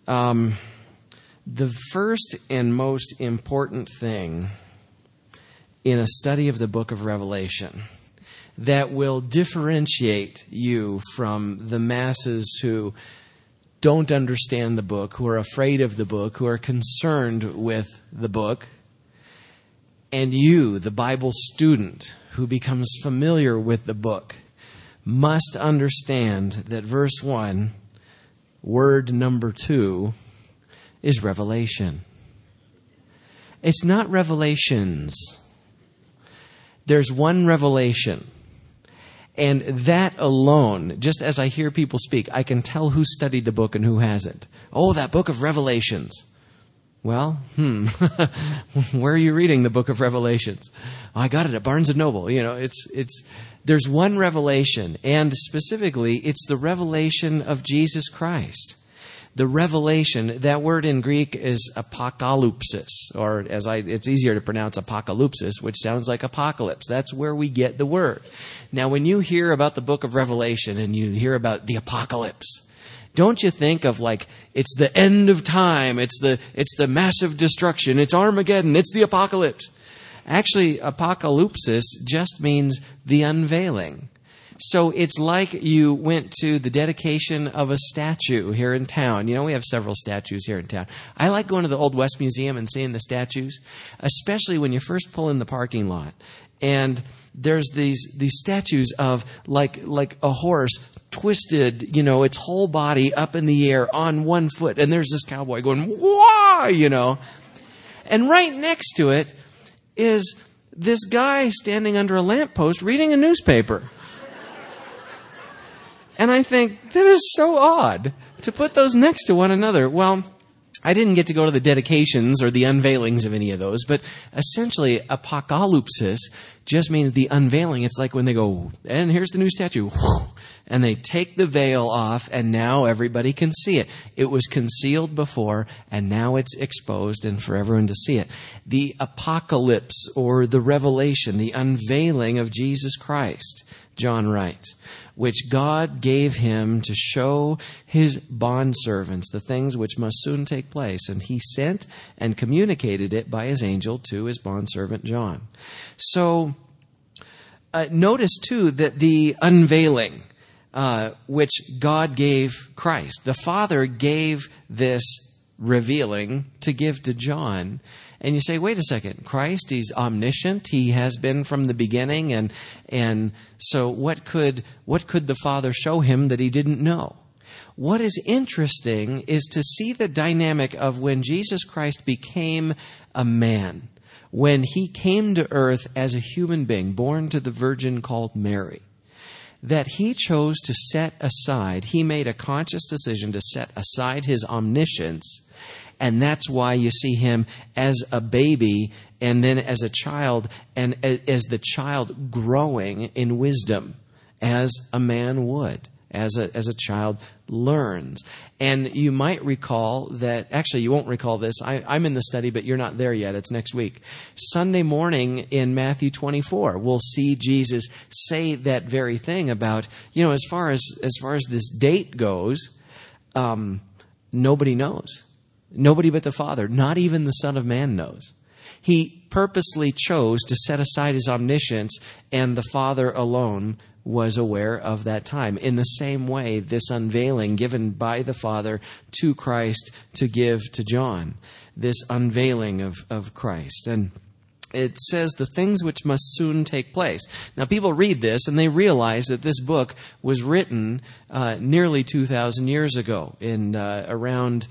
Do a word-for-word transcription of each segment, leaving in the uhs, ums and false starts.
Um, the first and most important thing in a study of the book of Revelation that will differentiate you from the masses who don't understand the book, who are afraid of the book, who are concerned with the book, and you, the Bible student who becomes familiar with the book, must understand that verse one, word number two, is revelation. It's not revelations. There's one revelation. And that alone, just as I hear people speak, I can tell who studied the book and who hasn't. Oh, that book of Revelations. Well, hmm, where are you reading the book of Revelations? Oh, I got it at Barnes and Noble. You know, it's it's there's one revelation, and specifically, it's the revelation of Jesus Christ. The revelation, that word in Greek is apocalypsis, or as I, it's easier to pronounce apocalypsis, which sounds like apocalypse. That's where we get the word. Now, when you hear about the book of Revelation and you hear about the apocalypse, don't you think of like, it's the end of time, it's the, it's the massive destruction, it's Armageddon, it's the apocalypse. Actually, apocalypsis just means the unveiling. So it's like you went to the dedication of a statue here in town. You know, we have several statues here in town. I like going to the Old West Museum and seeing the statues, especially when you first pull in the parking lot. And there's these these statues of like like a horse twisted, you know, its whole body up in the air on one foot. And there's this cowboy going, wah, you know. And right next to it is this guy standing under a lamppost reading a newspaper. And I think, that is so odd to put those next to one another. Well, I didn't get to go to the dedications or the unveilings of any of those, but essentially, apocalypsis just means the unveiling. It's like when they go, and here's the new statue, and they take the veil off, and now everybody can see it. It was concealed before, and now it's exposed and for everyone to see it. The apocalypse, or the revelation, the unveiling of Jesus Christ, John writes, which God gave him to show his bondservants the things which must soon take place. And he sent and communicated it by his angel to his bondservant John. So uh, notice, too, that the unveiling, uh, which God gave Christ, the Father gave this revealing to give to John. And you say, wait a second, Christ, he's omniscient, he has been from the beginning, and and so what could what could the Father show him that he didn't know? What is interesting is to see the dynamic of when Jesus Christ became a man, when he came to earth as a human being, born to the virgin called Mary, that he chose to set aside, he made a conscious decision to set aside his omniscience. And that's why you see him as a baby and then as a child, and as the child growing in wisdom, as a man would, as a, as a child learns. And you might recall that, actually you won't recall this, I, I'm in the study, but you're not there yet, it's next week. Sunday morning in Matthew twenty-four, we'll see Jesus say that very thing about, you know, as far as, as far as this date goes, um, nobody knows. Nobody but the Father, not even the Son of Man knows. He purposely chose to set aside his omniscience, and the Father alone was aware of that time. In the same way, this unveiling given by the Father to Christ to give to John, this unveiling of, of Christ. And it says the things which must soon take place. Now, people read this and they realize that this book was written uh, nearly two thousand years ago, in uh, around,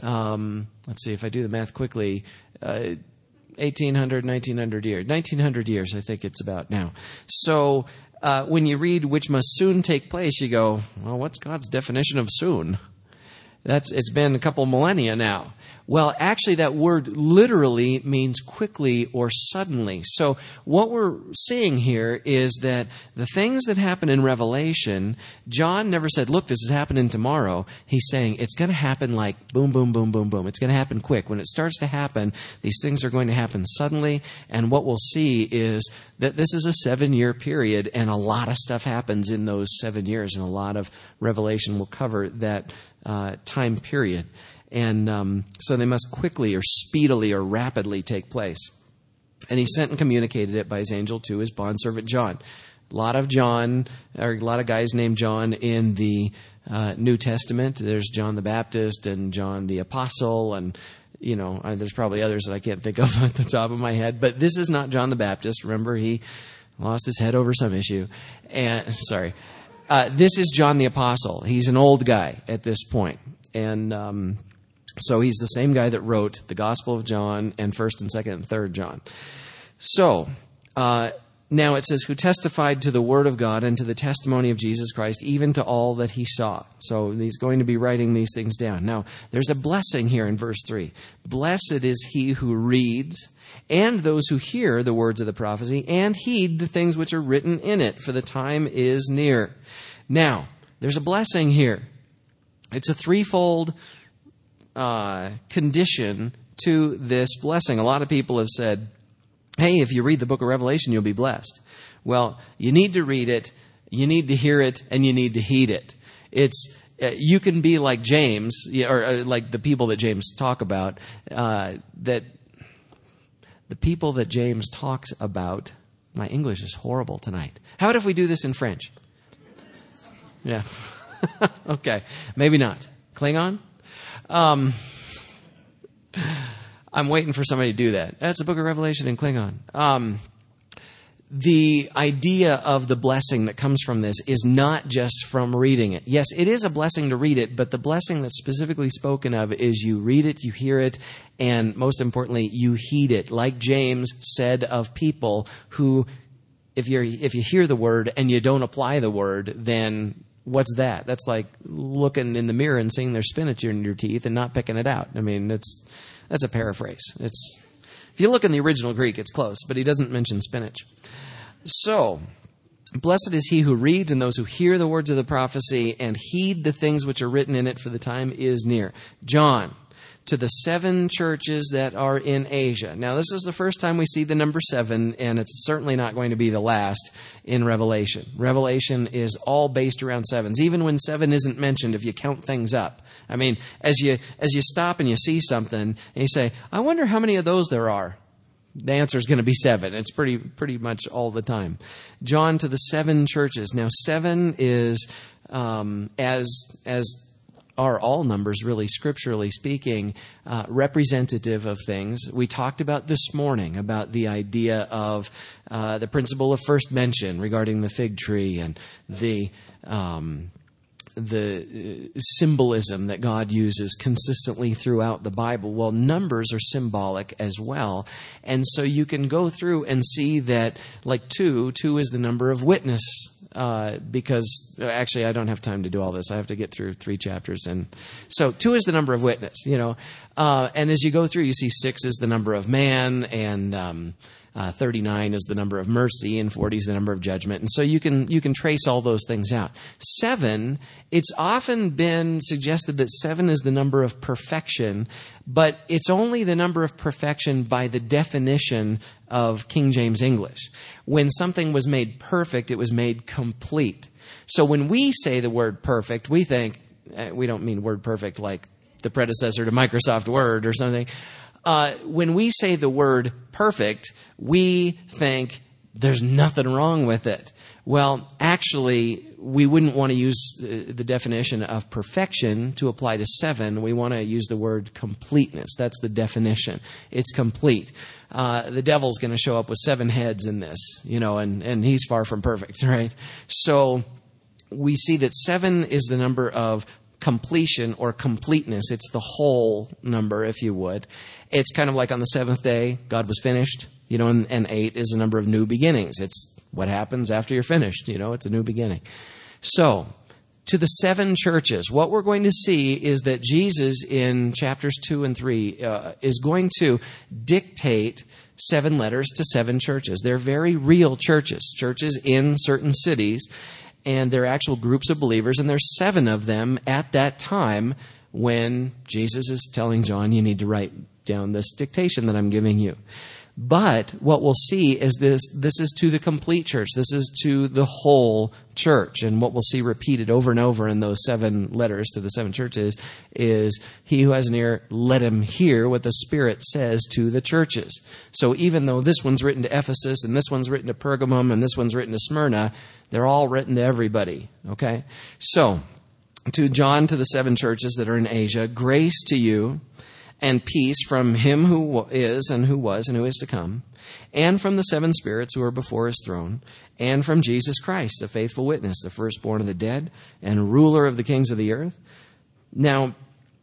um, let's see if I do the math quickly, uh, eighteen hundred, nineteen hundred years. nineteen hundred years, I think it's about now. So uh, when you read which must soon take place, you go, well, what's God's definition of soon? That's it's been a couple millennia now. Well, actually, that word literally means quickly or suddenly. So what we're seeing here is that the things that happen in Revelation, John never said, look, this is happening tomorrow. He's saying it's going to happen like boom, boom, boom, boom, boom. It's going to happen quick. When it starts to happen, these things are going to happen suddenly. And what we'll see is that this is a seven-year period, and a lot of stuff happens in those seven years, and a lot of Revelation will cover that uh, time period. And um, so they must quickly or speedily or rapidly take place. And he sent and communicated it by his angel to his bondservant John. A lot of John, or a lot of guys named John in the uh, New Testament. There's John the Baptist and John the Apostle, and you know, uh, there's probably others that I can't think of at the top of my head. But this is not John the Baptist. Remember, he lost his head over some issue. And sorry, uh, this is John the Apostle. He's an old guy at this point, and um, so he's the same guy that wrote the Gospel of John and First and Second and Third John. So. Uh, Now it says, who testified to the word of God and to the testimony of Jesus Christ, even to all that he saw. So he's going to be writing these things down. Now, there's a blessing here in verse three. Blessed is he who reads, and those who hear the words of the prophecy, and heed the things which are written in it, for the time is near. Now, there's a blessing here. It's a threefold uh, condition to this blessing. A lot of people have said, hey, if you read the book of Revelation, you'll be blessed. Well, you need to read it, you need to hear it, and you need to heed it. It's uh, you can be like James, or uh, like the people that James talk about. Uh, that the people that James talks about. My English is horrible tonight. How about if we do this in French? Yeah. Okay. Maybe not. Klingon? Um... I'm waiting for somebody to do that. That's the book of Revelation in Klingon. Um, the idea of the blessing that comes from this is not just from reading it. Yes, it is a blessing to read it, but the blessing that's specifically spoken of is you read it, you hear it, and most importantly, you heed it. Like James said of people who, if you're if you hear the word and you don't apply the word, then what's that? That's like looking in the mirror and seeing there's spinach in your teeth and not picking it out. I mean, that's... That's a paraphrase. It's if you look in the original Greek, it's close, but he doesn't mention spinach. So, blessed is he who reads and those who hear the words of the prophecy and heed the things which are written in it, for the time is near. John, to the seven churches that are in Asia. Now, this is the first time we see the number seven, and it's certainly not going to be the last in Revelation. Revelation is all based around sevens, even when seven isn't mentioned if you count things up. I mean, as you as you stop and you see something, and you say, I wonder how many of those there are. The answer is going to be seven. It's pretty pretty much all the time. John to the seven churches. Now, seven is, um, as as... are all numbers, really, scripturally speaking, uh, representative of things. We talked about this morning about the idea of uh, the principle of first mention regarding the fig tree and the um, the symbolism that God uses consistently throughout the Bible. Well, numbers are symbolic as well. And so you can go through and see that, like two, two is the number of witness. Uh, because actually I don't have time to do all this. I have to get through three chapters. And so two is the number of witness, you know. Uh, and as you go through, you see six is the number of man, and um, uh, thirty-nine is the number of mercy, and forty is the number of judgment. And so you can you can trace all those things out. Seven, it's often been suggested that seven is the number of perfection, but it's only the number of perfection by the definition of King James English. When something was made perfect, it was made complete. So when we say the word perfect, we think, we don't mean word perfect like the predecessor to Microsoft Word or something. Uh, when we say the word perfect, we think there's nothing wrong with it. Well, actually, we wouldn't want to use the definition of perfection to apply to seven. We want to use the word completeness. That's the definition. It's complete. Uh, the devil's going to show up with seven heads in this, you know, and, and he's far from perfect, right? So we see that seven is the number of completion or completeness. It's the whole number, if you would. It's kind of like on the seventh day, God was finished, you know, and, and eight is the number of new beginnings. It's what happens after you're finished, you know, it's a new beginning. So, to the seven churches, what we're going to see is that Jesus in chapters two and three uh, is going to dictate seven letters to seven churches. They're very real churches, churches in certain cities, and they're actual groups of believers, and there's seven of them at that time when Jesus is telling John, you need to write down this dictation that I'm giving you. But what we'll see is this, this is to the complete church. This is to the whole church. And what we'll see repeated over and over in those seven letters to the seven churches is, he who has an ear, let him hear what the Spirit says to the churches. So even though this one's written to Ephesus, and this one's written to Pergamum, and this one's written to Smyrna, they're all written to everybody. Okay? So, to John, to the seven churches that are in Asia, grace to you, and peace from him who is and who was and who is to come, and from the seven spirits who are before his throne, and from Jesus Christ, the faithful witness, the firstborn of the dead, and ruler of the kings of the earth. Now,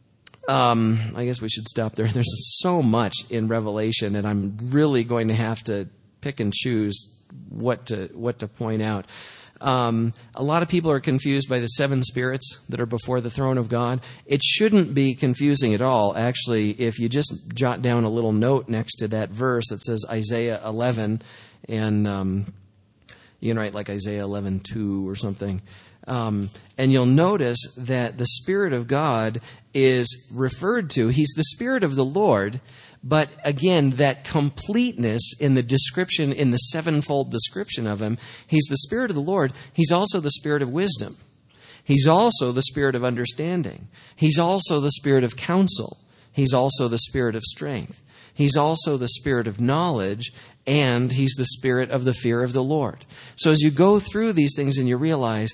um, I guess we should stop there. There's so much in Revelation, and I'm really going to have to pick and choose what to what to point out. Um, a lot of people are confused by the seven spirits that are before the throne of God. It shouldn't be confusing at all. Actually, if you just jot down a little note next to that verse that says Isaiah eleven, and um, you can write like Isaiah eleven two or something, um, and you'll notice that the Spirit of God is referred to. He's the Spirit of the Lord. But again, that completeness in the description, in the sevenfold description of him, he's the Spirit of the Lord. He's also the Spirit of wisdom. He's also the Spirit of understanding. He's also the Spirit of counsel. He's also the Spirit of strength. He's also the Spirit of knowledge, and he's the Spirit of the fear of the Lord. So as you go through these things and you realize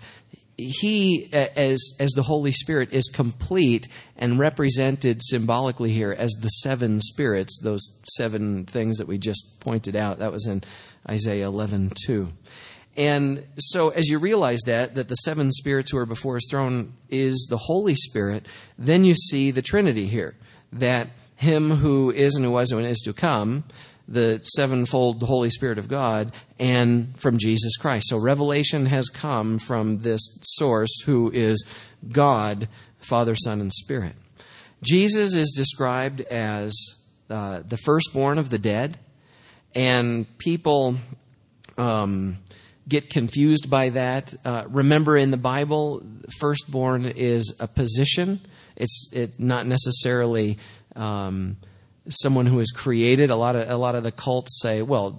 he, as as the Holy Spirit, is complete and represented symbolically here as the seven spirits, those seven things that we just pointed out. That was in Isaiah eleven two. And so as you realize that, that the seven spirits who are before his throne is the Holy Spirit, then you see the Trinity here, that him who is and who was and is to come, the sevenfold Holy Spirit of God, and from Jesus Christ. So revelation has come from this source who is God, Father, Son, and Spirit. Jesus is described as uh, the firstborn of the dead, and people um, get confused by that. Uh, remember, in the Bible, firstborn is a position. It's it not necessarily Um, someone who is created. A lot of a lot of the cults say, well,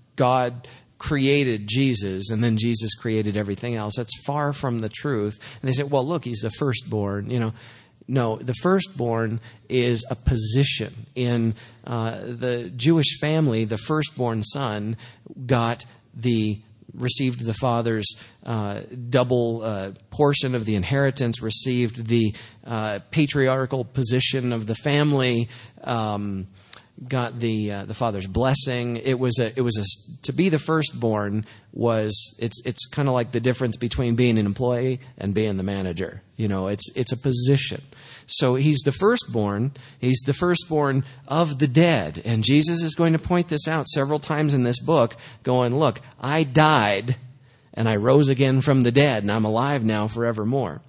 God created Jesus and then Jesus created everything else. That's far from the truth. And they say, well, look, he's the firstborn. You know, no, the firstborn is a position. In uh, the Jewish family, the firstborn son got the received the father's uh, double uh, portion of the inheritance, received the uh, patriarchal position of the family, um, got the uh, the father's blessing. It was a it was a to be the firstborn was it's it's kind of like the difference between being an employee and being the manager. You know, it's it's a position. So he's the firstborn. He's the firstborn of the dead. And Jesus is going to point this out several times in this book, going, look, I died and I rose again from the dead, and I'm alive now forevermore.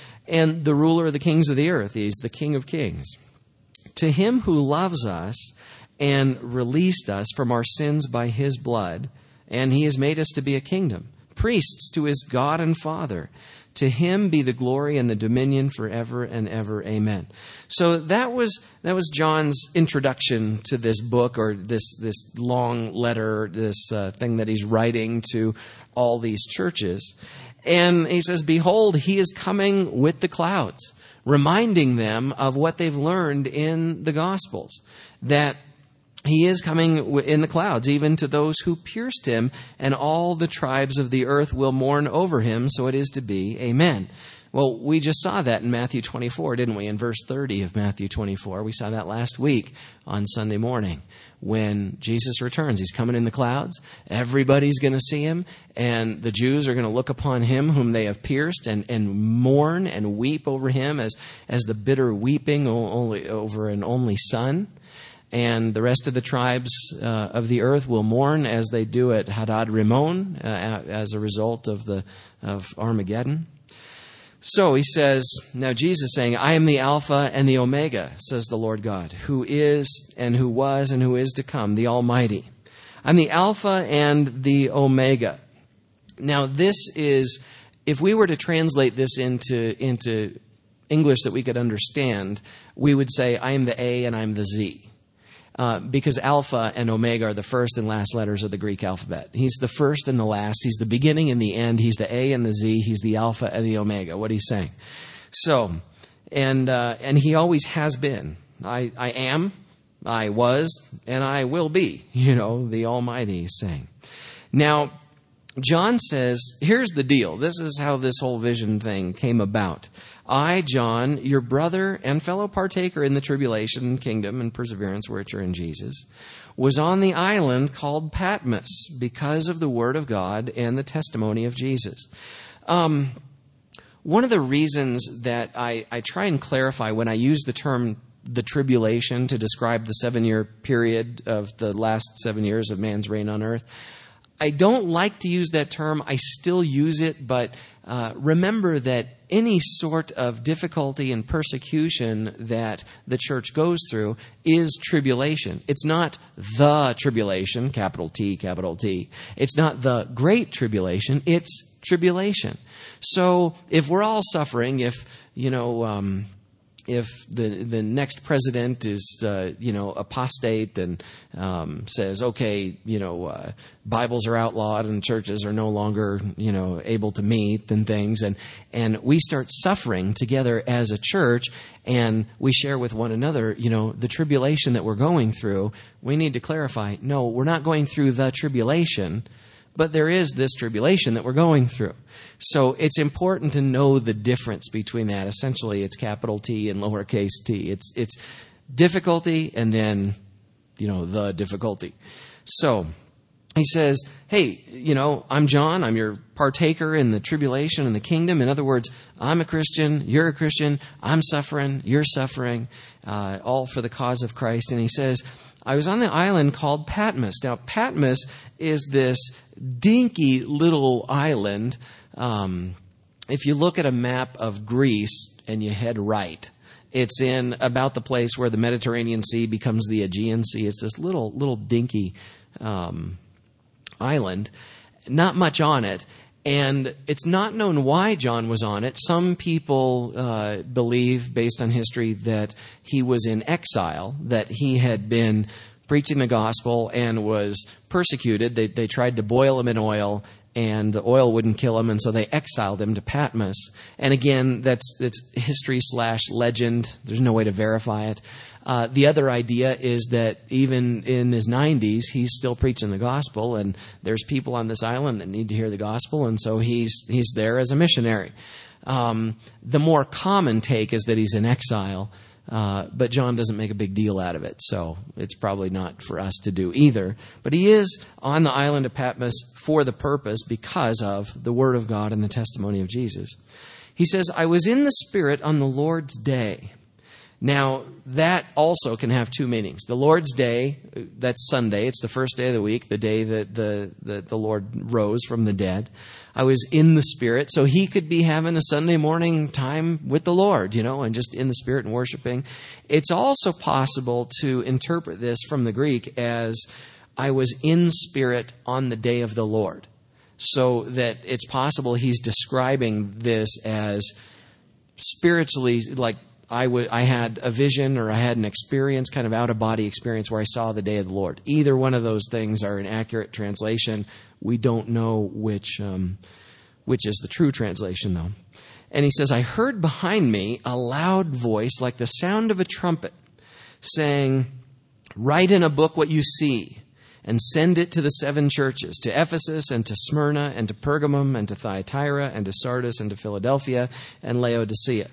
And the ruler of the kings of the earth, he's the King of kings. To him who loves us and released us from our sins by his blood, and he has made us to be a kingdom, priests to his God and Father. To him be the glory and the dominion forever and ever. Amen. So that was that was John's introduction to this book, or this this long letter, this uh, thing that he's writing to all these churches. And he says, behold, he is coming with the clouds, reminding them of what they've learned in the Gospels, that he is coming in the clouds, even to those who pierced him, and all the tribes of the earth will mourn over him. So it is to be. Amen. Well, we just saw that in Matthew twenty-four, didn't we? In verse thirty of Matthew twenty-four. We saw that last week on Sunday morning when Jesus returns. He's coming in the clouds. Everybody's going to see him, and the Jews are going to look upon him whom they have pierced and, and mourn and weep over him as, as the bitter weeping only over an only son. And the rest of the tribes uh, of the earth will mourn as they do at Hadad Rimmon uh, as a result of the of Armageddon. So he says, now Jesus saying, I am the Alpha and the Omega, says the Lord God, who is and who was and who is to come, the Almighty. I'm the Alpha and the Omega. Now this is, if we were to translate this into into English that we could understand, we would say, I am the A and I'm the Z. Uh, because Alpha and Omega are the first and last letters of the Greek alphabet. He's the first and the last. He's the beginning and the end. He's the A and the Z. He's the Alpha and the Omega. What he's saying. So, and uh, and he always has been. I, I am, I was, and I will be. You know, the Almighty, he's saying. Now, John says, here's the deal. This is how this whole vision thing came about. I, John, your brother and fellow partaker in the tribulation, kingdom, and perseverance which are in Jesus, was on the island called Patmos because of the word of God and the testimony of Jesus. Um, one of the reasons that I, I try and clarify when I use the term the tribulation to describe the seven-year period of the last seven years of man's reign on earth, I don't like to use that term. I still use it, but uh, remember that any sort of difficulty and persecution that the church goes through is tribulation. It's not the tribulation, capital T, capital T. It's not the great tribulation. It's tribulation. So if we're all suffering, if, you know, um, if the the next president is, uh, you know, apostate and um, says, okay, you know, uh, Bibles are outlawed and churches are no longer, you know, able to meet and things, and and we start suffering together as a church, and we share with one another, you know, the tribulation that we're going through, we need to clarify, no, we're not going through the tribulation, but there is this tribulation that we're going through. So it's important to know the difference between that. Essentially, it's capital T and lowercase t. It's it's difficulty and then, you know, the difficulty. So he says, hey, you know, I'm John. I'm your partaker in the tribulation and the kingdom. In other words, I'm a Christian. You're a Christian. I'm suffering. You're suffering. Uh, all for the cause of Christ. And he says, I was on the island called Patmos. Now, Patmos is this dinky little island. Um, if you look at a map of Greece and you head right, it's in about the place where the Mediterranean Sea becomes the Aegean Sea. It's this little, little dinky um, island. Not much on it. And it's not known why John was on it. Some people uh, believe, based on history, that he was in exile, that he had been preaching the gospel and was persecuted. They, they tried to boil him in oil, and the oil wouldn't kill him, and so they exiled him to Patmos. And again, that's, that's history slash legend. There's no way to verify it. Uh, the other idea is that even in his nineties, he's still preaching the gospel, and there's people on this island that need to hear the gospel, and so he's he's there as a missionary. Um, the more common take is that he's in exile, uh, but John doesn't make a big deal out of it, so it's probably not for us to do either. But he is on the island of Patmos for the purpose, because of the word of God and the testimony of Jesus. He says, I was in the Spirit on the Lord's day. Now, that also can have two meanings. The Lord's Day, that's Sunday. It's the first day of the week, the day that the, the, the Lord rose from the dead. I was in the Spirit, so he could be having a Sunday morning time with the Lord, you know, and just in the Spirit and worshiping. It's also possible to interpret this from the Greek as I was in spirit on the day of the Lord. So that it's possible he's describing this as spiritually, like, I, w- I had a vision, or I had an experience, kind of out-of-body experience where I saw the day of the Lord. Either one of those things are an accurate translation. We don't know which um, which is the true translation, though. And he says, I heard behind me a loud voice like the sound of a trumpet saying, write in a book what you see and send it to the seven churches, to Ephesus and to Smyrna and to Pergamum and to Thyatira and to Sardis and to Philadelphia and Laodicea.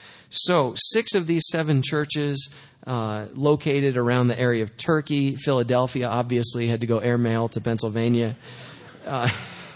So six of these seven churches uh, located around the area of Turkey. Philadelphia obviously had to go airmail to Pennsylvania. Uh,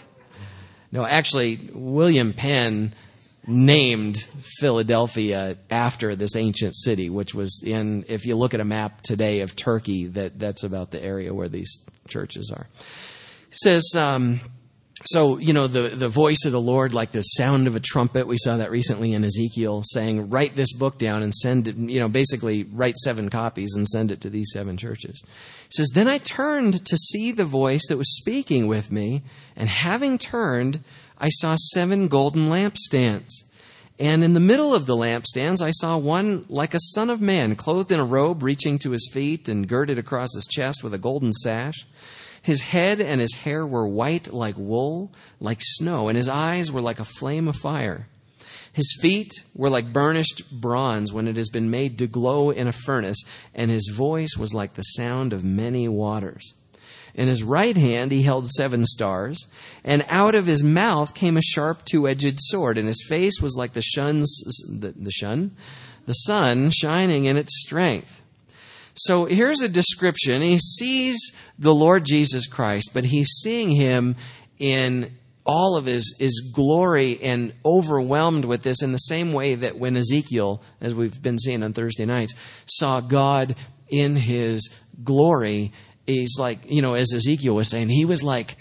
no, actually, William Penn named Philadelphia after this ancient city, which was in, if you look at a map today of Turkey, that, that's about the area where these churches are. It says... Um, So, you know, the, the voice of the Lord, like the sound of a trumpet, we saw that recently in Ezekiel, saying, write this book down and send it, you know, basically write seven copies and send it to these seven churches. He says, then I turned to see the voice that was speaking with me, and having turned, I saw seven golden lampstands. And in the middle of the lampstands, I saw one like a son of man, clothed in a robe reaching to his feet and girded across his chest with a golden sash. His head and his hair were white like wool, like snow, and his eyes were like a flame of fire. His feet were like burnished bronze when it has been made to glow in a furnace, and his voice was like the sound of many waters. In his right hand he held seven stars, and out of his mouth came a sharp two-edged sword, and his face was like the shun's, the, the shun, the sun shining in its strength. So here's a description. He sees the Lord Jesus Christ, but he's seeing him in all of his, his glory and overwhelmed with this in the same way that when Ezekiel, as we've been seeing on Thursday nights, saw God in his glory. He's like, you know, as Ezekiel was saying, he was like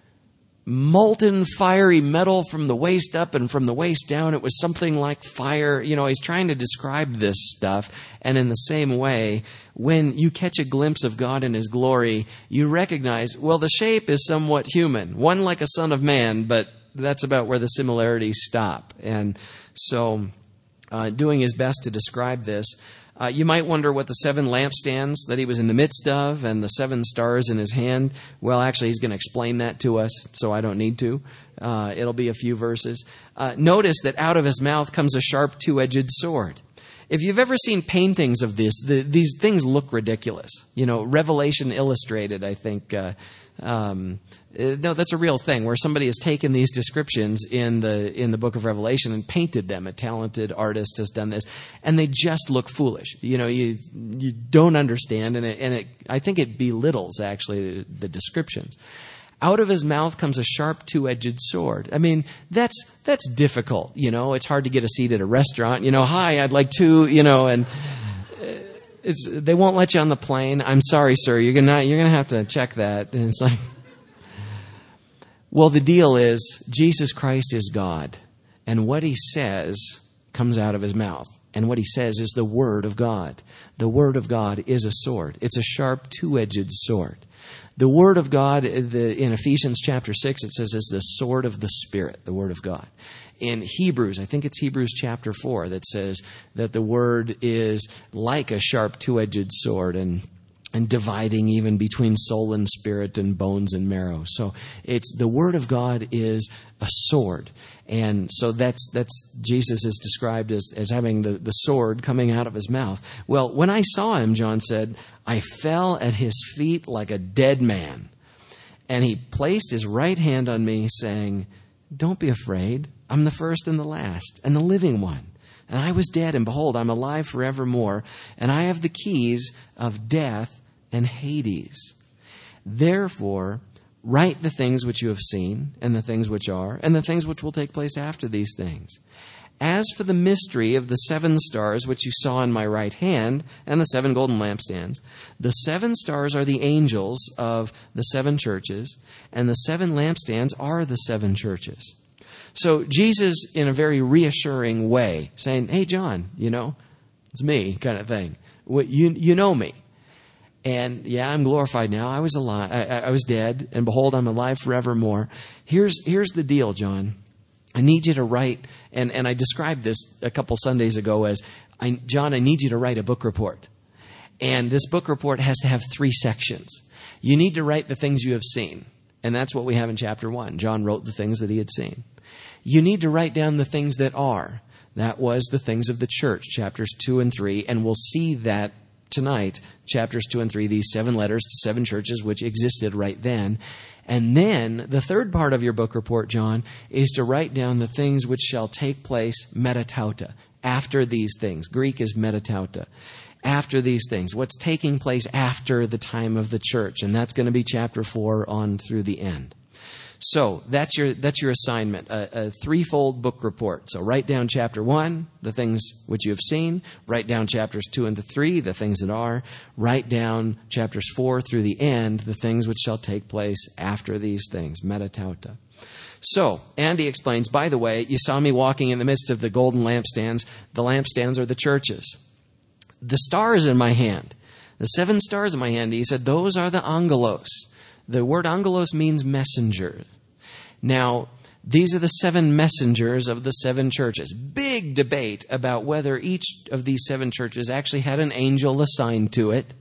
molten fiery metal from the waist up, and from the waist down it was something like fire. You know, he's trying to describe this stuff. And in the same way, when you catch a glimpse of God in his glory, you recognize, well, the shape is somewhat human, one like a son of man, but that's about where the similarities stop. And so uh, doing his best to describe this, Uh, you might wonder what the seven lampstands that he was in the midst of and the seven stars in his hand. Well, actually, he's going to explain that to us, so I don't need to. Uh, it'll be a few verses. Uh, notice that out of his mouth comes a sharp two-edged sword. If you've ever seen paintings of this, the, these things look ridiculous. You know, Revelation Illustrated, I think. Uh, um, no, that's a real thing where somebody has taken these descriptions in the in the book of Revelation and painted them. A talented artist has done this, and they just look foolish. You know, you you don't understand, and it, and it, I think it belittles actually the, the descriptions. Out of his mouth comes a sharp two-edged sword. I mean, that's that's difficult. You know, it's hard to get a seat at a restaurant. You know, hi, I'd like two. You know, and it's they won't let you on the plane. I'm sorry, sir. You're gonna you're gonna have to check that. And it's like, well, the deal is Jesus Christ is God, and what he says comes out of his mouth. And what he says is the Word of God. The Word of God is a sword. It's a sharp two-edged sword. The Word of God, the, in Ephesians chapter six, it says is the sword of the Spirit, the Word of God. In Hebrews, I think it's Hebrews chapter four, that says that the Word is like a sharp two-edged sword and and dividing even between soul and spirit and bones and marrow. So it's the Word of God is a sword. And so that's that's Jesus is described as, as having the, the sword coming out of his mouth. Well, when I saw him, John said, I fell at his feet like a dead man. And he placed his right hand on me, saying, don't be afraid. I'm the first and the last and the living one. And I was dead, and behold, I'm alive forevermore, and I have the keys of death and Hades. Therefore, write the things which you have seen, and the things which are, and the things which will take place after these things. As for the mystery of the seven stars which you saw in my right hand, and the seven golden lampstands, the seven stars are the angels of the seven churches, and the seven lampstands are the seven churches. So Jesus, in a very reassuring way, saying, hey, John, you know, it's me kind of thing. You, you know me. And yeah, I'm glorified now. I was alive. I, I was dead, and behold, I'm alive forevermore. Here's, here's the deal, John. I need you to write, and, and I described this a couple Sundays ago as, I, John, I need you to write a book report. And this book report has to have three sections. You need to write the things you have seen. And that's what we have in chapter one. John wrote the things that he had seen. You need to write down the things that are. That was the things of the church, chapters two and three. And we'll see that tonight, chapters two and three, these seven letters to seven churches, which existed right then. And then the third part of your book report, John, is to write down the things which shall take place metatauta, after these things. Greek is metatauta. After these things, what's taking place after the time of the church. And that's going to be chapter four on through the end. So that's your that's your assignment, a, a threefold book report. So write down chapter one, the things which you have seen. Write down chapters two and the three, the things that are. Write down chapters four through the end, the things which shall take place after these things, metatauta. So Andy explains, by the way, you saw me walking in the midst of the golden lampstands. The lampstands are the churches. The stars in my hand, the seven stars in my hand, he said, those are the angelos. The word angelos means messenger. Now, These are the seven messengers of the seven churches. Big debate about whether each of these seven churches actually had an angel assigned to it,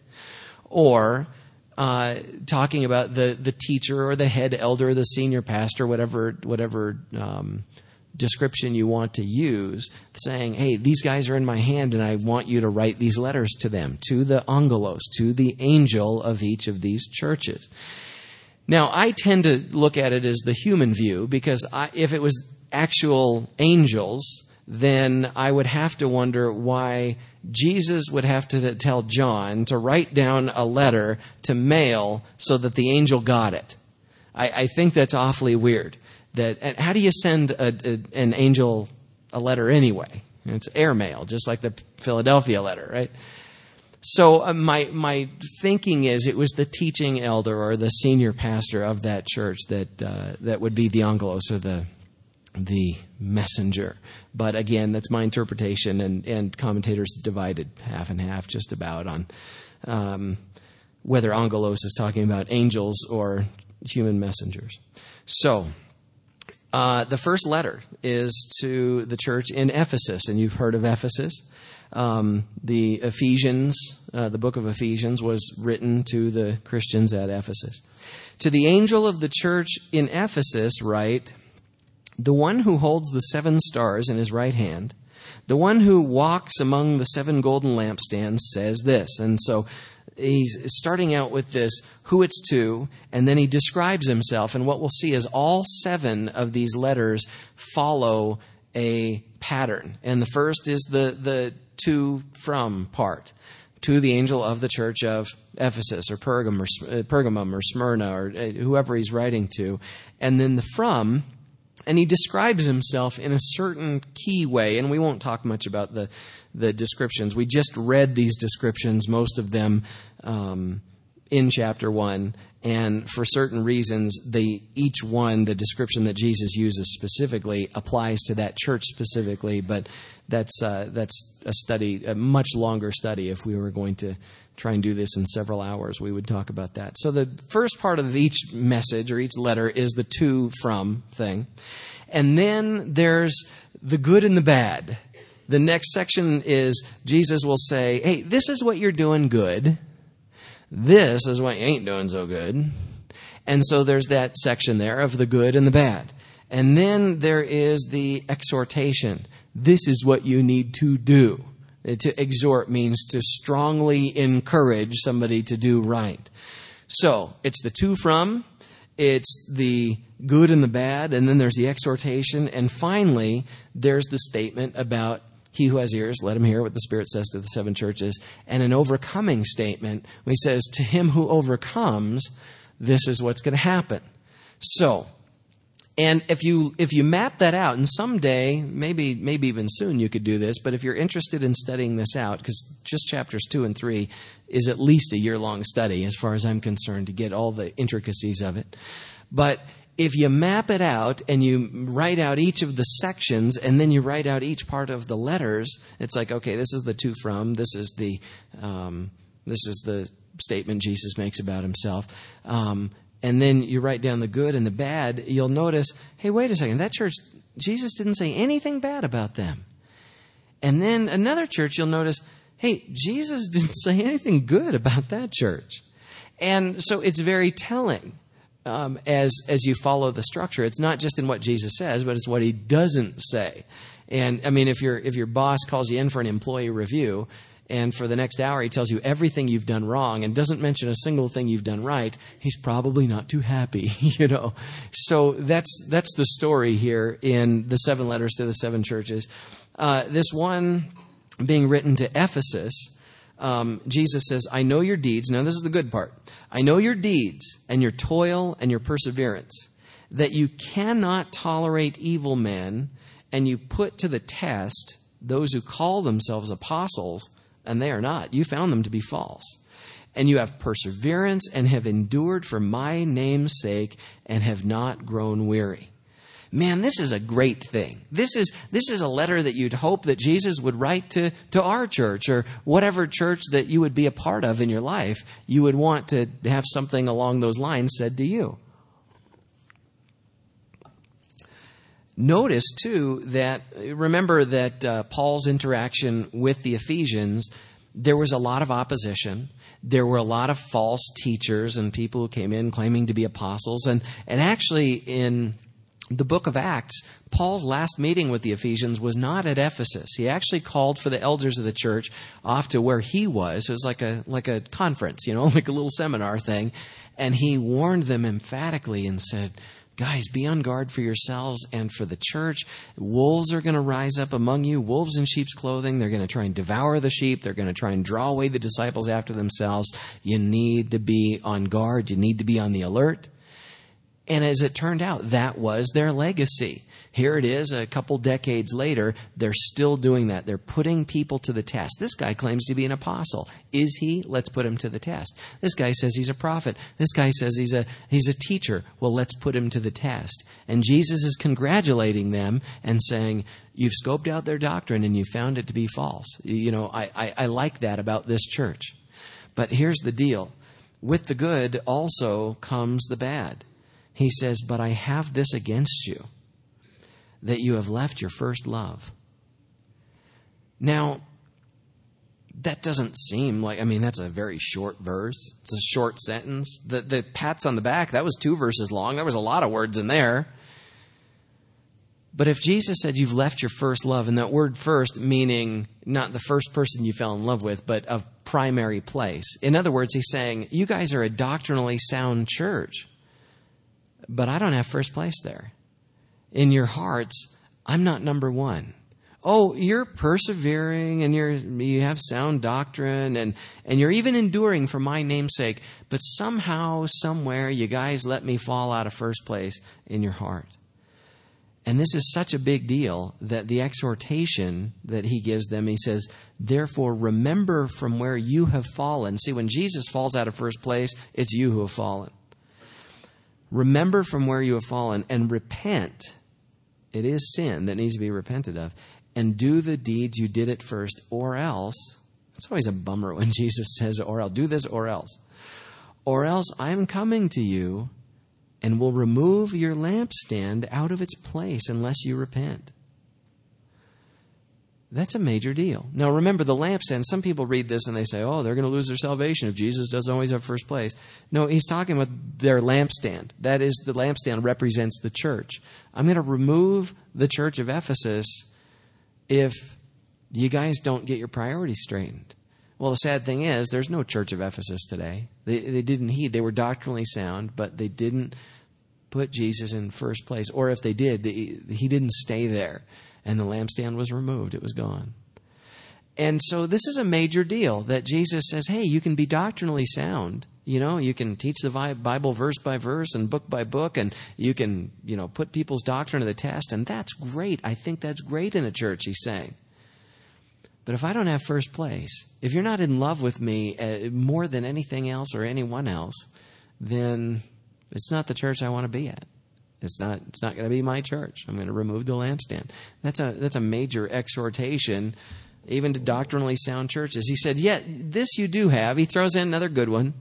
or uh, talking about the, the teacher or the head elder, the senior pastor, whatever whatever um, description you want to use, saying, hey, these guys are in my hand and I want you to write these letters to them, to the angelos, to the angel of each of these churches. Now, I tend to look at it as the human view, because I, if it was actual angels, then I would have to wonder why Jesus would have to tell John to write down a letter to mail so that the angel got it. I, I think that's awfully weird. That, and how do you send a, a, an angel a letter anyway? It's airmail, just like the Philadelphia letter, right? So uh, my my thinking is it was the teaching elder or the senior pastor of that church that uh, that would be the angelos, or the the messenger. But again, that's my interpretation, and, and commentators divided half and half just about on um, whether angelos is talking about angels or human messengers. So uh, the first letter is to the church in Ephesus, and you've heard of Ephesus. Um, the Ephesians, uh, the book of Ephesians was written to the Christians at Ephesus. To the angel of the church in Ephesus write, the one who holds the seven stars in his right hand, the one who walks among the seven golden lampstands says this. And so he's starting out with this, who it's to, and then he describes himself. And what we'll see is all seven of these letters follow a pattern. And the first is the, the to from part. To the angel of the church of Ephesus or Pergam or, uh, Pergamum or Smyrna or uh, whoever he's writing to. And then the from, and he describes himself in a certain key way. And we won't talk much about the, the descriptions. We just read these descriptions, most of them um, in chapter one. And for certain reasons, they, each one, the description that Jesus uses specifically, applies to that church specifically. But that's uh, that's a study, a much longer study. If we were going to try and do this in several hours, we would talk about that. So the first part of each message or each letter is the to, from thing. And then there's the good and the bad. The next section is Jesus will say, hey, this is what you're doing good. This is what you ain't doing so good. And so there's that section there of the good and the bad. And then there is the exhortation. This is what you need to do. To exhort means to strongly encourage somebody to do right. So it's the to, from, it's the good and the bad, and then there's the exhortation. And finally, there's the statement about he who has ears, let him hear what the Spirit says to the seven churches. And an overcoming statement, when he says, to him who overcomes, this is what's going to happen. So, and if you if you map that out, and someday, maybe maybe even soon you could do this, but if you're interested in studying this out, because just chapters two and three is at least a year-long study, as far as I'm concerned, to get all the intricacies of it. But if you map it out and you write out each of the sections and then you write out each part of the letters, it's like, okay, this is the to, from, this is the um, this is the statement Jesus makes about himself. Um, and then you write down the good and the bad, you'll notice, hey, wait a second, that church, Jesus didn't say anything bad about them. And then another church, you'll notice, hey, Jesus didn't say anything good about that church. And so it's very telling. Um, as as you follow the structure, it's not just in what Jesus says, but it's what he doesn't say. And I mean, if your if your boss calls you in for an employee review, and for the next hour he tells you everything you've done wrong and doesn't mention a single thing you've done right, he's probably not too happy, you know. So that's that's the story here in the seven letters to the seven churches. Uh, this one being written to Ephesus, um, Jesus says, "I know your deeds." Now, this is the good part. I know your deeds and your toil and your perseverance, that you cannot tolerate evil men, and you put to the test those who call themselves apostles, and they are not. You found them to be false. And you have perseverance and have endured for my name's sake and have not grown weary. Man, this is a great thing. This is this is a letter that you'd hope that Jesus would write to, to our church or whatever church that you would be a part of in your life. You would want to have something along those lines said to you. Notice, too, that, remember that uh, Paul's interaction with the Ephesians, there was a lot of opposition. There were a lot of false teachers and people who came in claiming to be apostles. And, and actually, in the book of Acts, Paul's last meeting with the Ephesians was not at Ephesus. He actually called for the elders of the church off to where he was. It was like a like a conference, you know, like a little seminar thing. And he warned them emphatically and said, guys, be on guard for yourselves and for the church. Wolves are going to rise up among you, wolves in sheep's clothing. They're going to try and devour the sheep. They're going to try and draw away the disciples after themselves. You need to be on guard. You need to be on the alert. And as it turned out, that was their legacy. Here it is, a couple decades later, they're still doing that. They're putting people to the test. This guy claims to be an apostle. Is he? Let's put him to the test. This guy says he's a prophet. This guy says he's a he's a teacher. Well, let's put him to the test. And Jesus is congratulating them and saying, you've scoped out their doctrine and you found it to be false. You know, I, I, I like that about this church. But here's the deal. With the good also comes the bad. He says, but I have this against you, that you have left your first love. Now, that doesn't seem like, I mean, that's a very short verse. It's a short sentence. The, the pats on the back, that was two verses long. There was a lot of words in there. But if Jesus said you've left your first love, and that word first meaning not the first person you fell in love with, but of primary place. In other words, he's saying, you guys are a doctrinally sound church, but I don't have first place there. In your hearts, I'm not number one. Oh, you're persevering and you're you have sound doctrine and, and you're even enduring for my name's sake, but somehow, somewhere, you guys let me fall out of first place in your heart. And this is such a big deal that the exhortation that he gives them, he says, therefore remember from where you have fallen. See, when Jesus falls out of first place, it's you who have fallen. Remember from where you have fallen and repent. It is sin that needs to be repented of. And do the deeds you did at first, or else. It's always a bummer when Jesus says, or else. Do this or else. Or else I'm coming to you and will remove your lampstand out of its place unless you repent. That's a major deal. Now remember, the lampstand, some people read this and they say, oh, they're going to lose their salvation if Jesus doesn't always have first place. No, he's talking about their lampstand. That is, the lampstand represents the church. I'm going to remove the church of Ephesus if you guys don't get your priorities straightened. Well, the sad thing is, there's no church of Ephesus today. They, they didn't heed. They were doctrinally sound, but they didn't put Jesus in first place. Or if they did, they, he didn't stay there. And the lampstand was removed. It was gone. And so this is a major deal that Jesus says, hey, you can be doctrinally sound. You know, you can teach the Bible verse by verse and book by book, and you can, you know, put people's doctrine to the test. And that's great. I think that's great in a church, he's saying. But if I don't have first place, if you're not in love with me uh, more than anything else or anyone else, then it's not the church I want to be at. It's not it's not going to be my church. I'm going to remove the lampstand. That's a that's a major exhortation, even to doctrinally sound churches. He said, yet this you do have. He throws in another good one.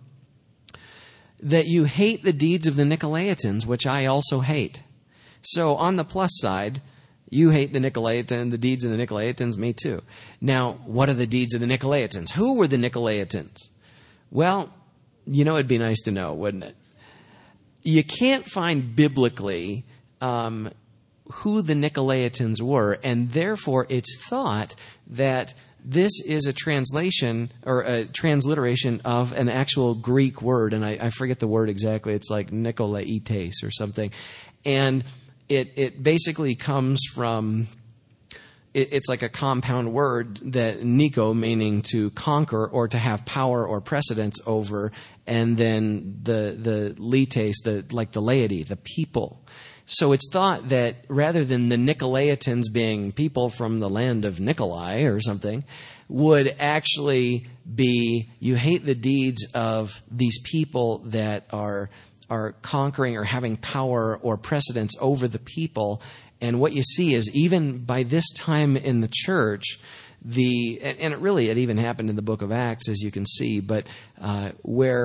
That you hate the deeds of the Nicolaitans, which I also hate. So on the plus side, you hate the Nicolaitans, the deeds of the Nicolaitans, me too. Now, what are the deeds of the Nicolaitans? Who were the Nicolaitans? Well, you know, it'd be nice to know, wouldn't it? You can't find biblically um, who the Nicolaitans were, and therefore it's thought that this is a translation or a transliteration of an actual Greek word, and I, I forget the word exactly. It's like Nikolaites or something, and it it basically comes from. It, it's like a compound word that Nico, meaning to conquer or to have power or precedence over, and then the the lites, the like the laity, the people. So it's thought that rather than the Nicolaitans being people from the land of Nikolai or something, would actually be, you hate the deeds of these people that are are conquering or having power or precedence over the people. And what you see is, even by this time in the church, the and it really it even happened in the book of Acts, as you can see, but uh, where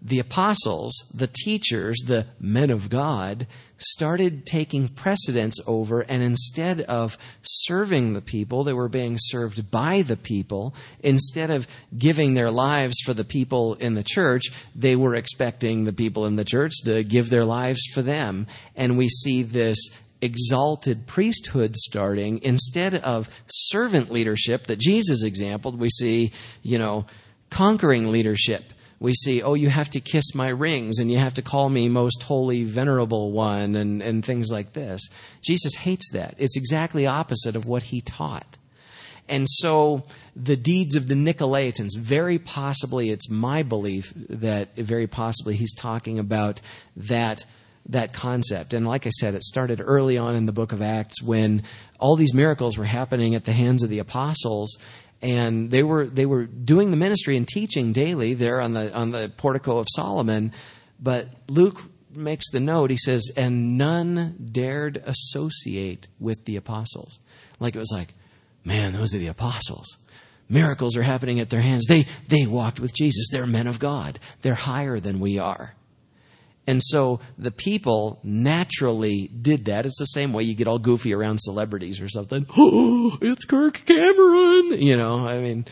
the apostles, the teachers, the men of God, started taking precedence over, and instead of serving the people, they were being served by the people. Instead of giving their lives for the people in the church, they were expecting the people in the church to give their lives for them. And we see this exalted priesthood starting. Instead of servant leadership that Jesus exampled, we see, you know, conquering leadership. We see, oh, you have to kiss my rings and you have to call me most holy, venerable one, and, and things like this. Jesus hates that. It's exactly opposite of what he taught. And so the deeds of the Nicolaitans, very possibly, it's my belief that very possibly he's talking about that that concept. And like I said, it started early on in the book of Acts when all these miracles were happening at the hands of the apostles. And they were they were doing the ministry and teaching daily there on the on the portico of Solomon. But Luke makes the note, he says, and none dared associate with the apostles. Like it was like, man, those are the apostles. Miracles are happening at their hands. They they walked with Jesus. They're men of God. They're higher than we are. And so the people naturally did that. It's the same way you get all goofy around celebrities or something. Oh, it's Kirk Cameron. You know, I mean.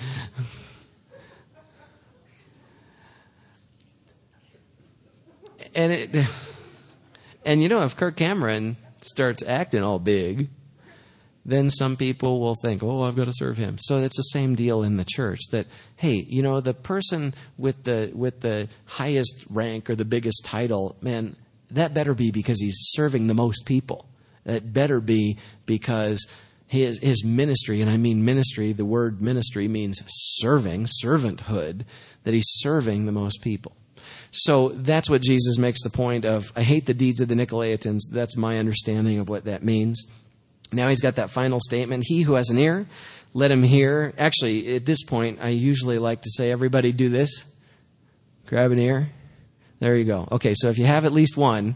And it, and you know, if Kirk Cameron starts acting all big, then some people will think, oh, I've got to serve him. So it's the same deal in the church that, hey, you know, the person with the with the highest rank or the biggest title, man, that better be because he's serving the most people. That better be because his his ministry, and I mean ministry, the word ministry means serving, servanthood, that he's serving the most people. So that's what Jesus makes the point of, I hate the deeds of the Nicolaitans. That's my understanding of what that means. Now he's got that final statement. He who has an ear, let him hear. Actually, at this point, I usually like to say, everybody do this. Grab an ear. There you go. Okay, so if you have at least one,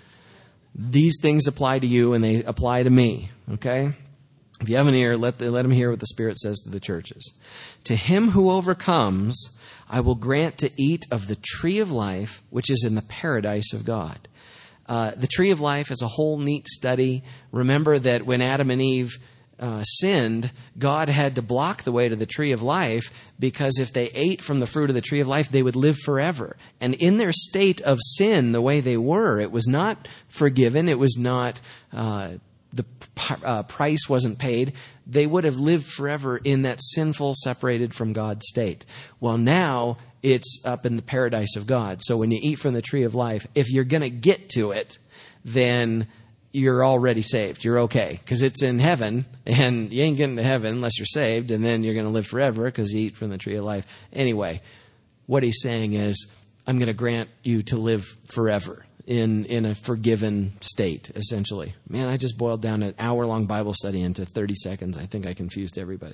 these things apply to you and they apply to me. Okay? If you have an ear, let, the, let him hear what the Spirit says to the churches. To him who overcomes, I will grant to eat of the tree of life, which is in the paradise of God. Uh, the tree of life is a whole neat study. Remember that when Adam and Eve uh, sinned, God had to block the way to the tree of life because if they ate from the fruit of the tree of life, they would live forever. And in their state of sin, the way they were, it was not forgiven. It was not, uh, the uh, price wasn't paid. They would have lived forever in that sinful, separated from God state. Well, now it's up in the paradise of God. So when you eat from the tree of life, if you're going to get to it, then you're already saved. You're okay. Because it's in heaven, and you ain't getting to heaven unless you're saved, and then you're going to live forever because you eat from the tree of life. Anyway, what he's saying is, I'm going to grant you to live forever in, in a forgiven state, essentially. Man, I just boiled down an hour-long Bible study into thirty seconds. I think I confused everybody.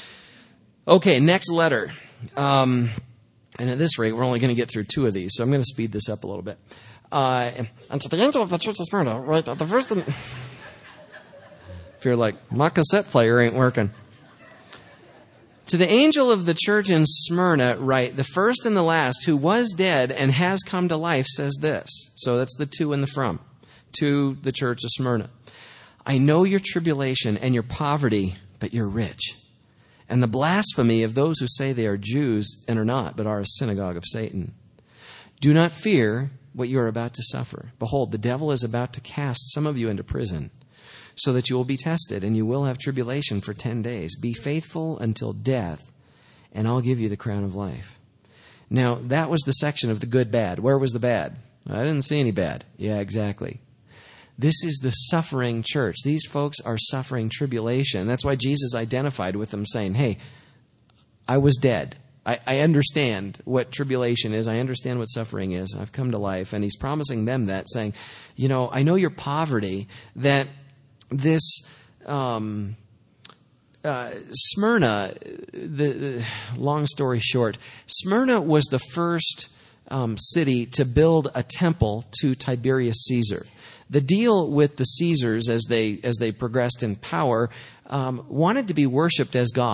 Okay, next letter. Um... And at this rate, we're only going to get through two of these, so I'm going to speed this up a little bit. Uh, and to the angel of the church of Smyrna, right at the first... And if you're like, my cassette player ain't working. To the angel of the church in Smyrna, write, the first and the last, who was dead and has come to life, says this. So that's the to and the from. To the church of Smyrna. I know your tribulation and your poverty, but you're rich. And the blasphemy of those who say they are Jews and are not, but are a synagogue of Satan. Do not fear what you are about to suffer. Behold, the devil is about to cast some of you into prison, so that you will be tested, and you will have tribulation for ten days. Be faithful until death, and I'll give you the crown of life. Now, that was the section of the good, bad. Where was the bad? I didn't see any bad. Yeah, exactly. This is the suffering church. These folks are suffering tribulation. That's why Jesus identified with them saying, hey, I was dead. I, I understand what tribulation is. I understand what suffering is. I've come to life. And he's promising them that, saying, you know, I know your poverty, that this um, uh, Smyrna, the, the long story short, Smyrna was the first um, city to build a temple to Tiberius Caesar. The deal with the Caesars as they as they progressed in power um, wanted to be worshipped as God.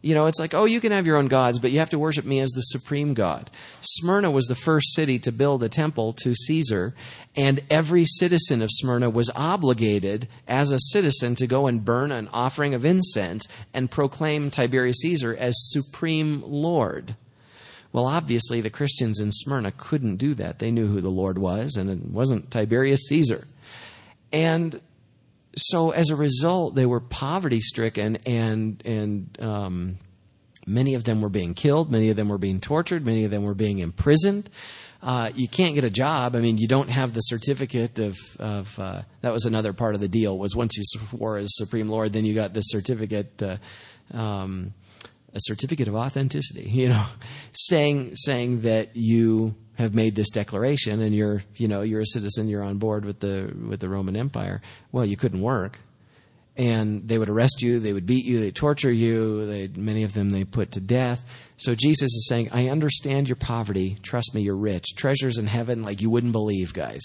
You know, it's like, oh, you can have your own gods, but you have to worship me as the supreme God. Smyrna was the first city to build a temple to Caesar, and every citizen of Smyrna was obligated as a citizen to go and burn an offering of incense and proclaim Tiberius Caesar as supreme Lord. Well, obviously, the Christians in Smyrna couldn't do that. They knew who the Lord was, and it wasn't Tiberius Caesar. And so as a result, they were poverty-stricken, and and um, many of them were being killed. Many of them were being tortured. Many of them were being imprisoned. Uh, you can't get a job. I mean, you don't have the certificate of, of uh, that was another part of the deal, was once you swore as Supreme Lord, then you got this certificate, uh, um, a certificate of authenticity, you know, saying saying that you have made this declaration and you're, you know, you're a citizen, you're on board with the with the Roman Empire. Well, you couldn't work, and they would arrest you, they would beat you, they torture you. They many of them they put to death. So Jesus is saying, I understand your poverty. Trust me, you're rich. Treasures in heaven like you wouldn't believe, guys.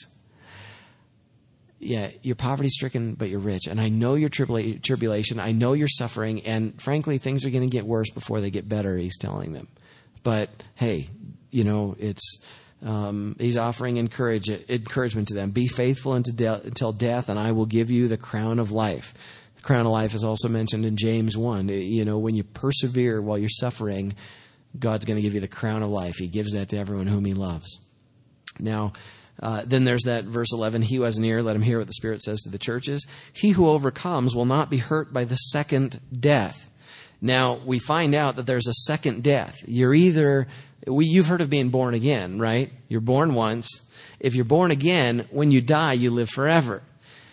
Yeah, you're poverty-stricken, but you're rich. And I know your tribula- tribulation. I know you're suffering. And frankly, things are going to get worse before they get better, he's telling them. But hey, you know, it's um, he's offering encourage, encouragement to them. Be faithful unto de- until death, and I will give you the crown of life. The crown of life is also mentioned in James one. You know, when you persevere while you're suffering, God's going to give you the crown of life. He gives that to everyone whom he loves. Now, Uh, then there's that verse eleven, he who has an ear, let him hear what the Spirit says to the churches. He who overcomes will not be hurt by the second death. Now, we find out that there's a second death. You're either, we, you've heard of being born again, right? You're born once. If you're born again, when you die, you live forever.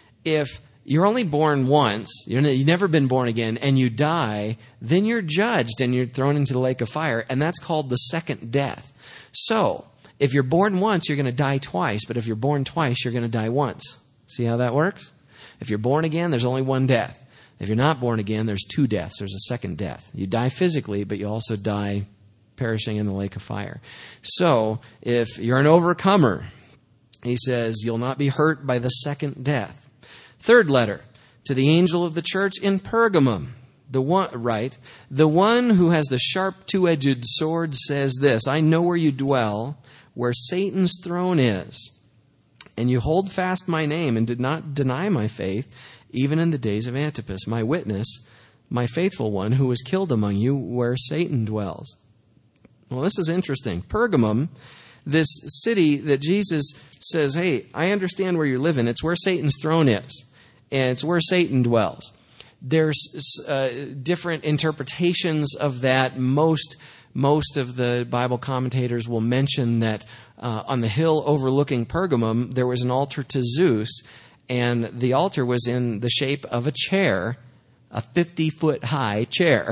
If you're only born once, you're, you've never been born again, and you die, then you're judged and you're thrown into the lake of fire, and that's called the second death. So, if you're born once, you're going to die twice. But if you're born twice, you're going to die once. See how that works? If you're born again, there's only one death. If you're not born again, there's two deaths. There's a second death. You die physically, but you also die perishing in the lake of fire. So, if you're an overcomer, he says, you'll not be hurt by the second death. Third letter, to the angel of the church in Pergamum. The one, right, the one who has the sharp two-edged sword says this, I know where you dwell, where Satan's throne is, and you hold fast my name and did not deny my faith, even in the days of Antipas, my witness, my faithful one, who was killed among you, where Satan dwells. Well, this is interesting. Pergamum, this city that Jesus says, hey, I understand where you're living. It's where Satan's throne is, and it's where Satan dwells. There's uh, different interpretations of that. Most Most of the Bible commentators will mention that uh, on the hill overlooking Pergamum, there was an altar to Zeus, and the altar was in the shape of a chair, a fifty-foot high chair.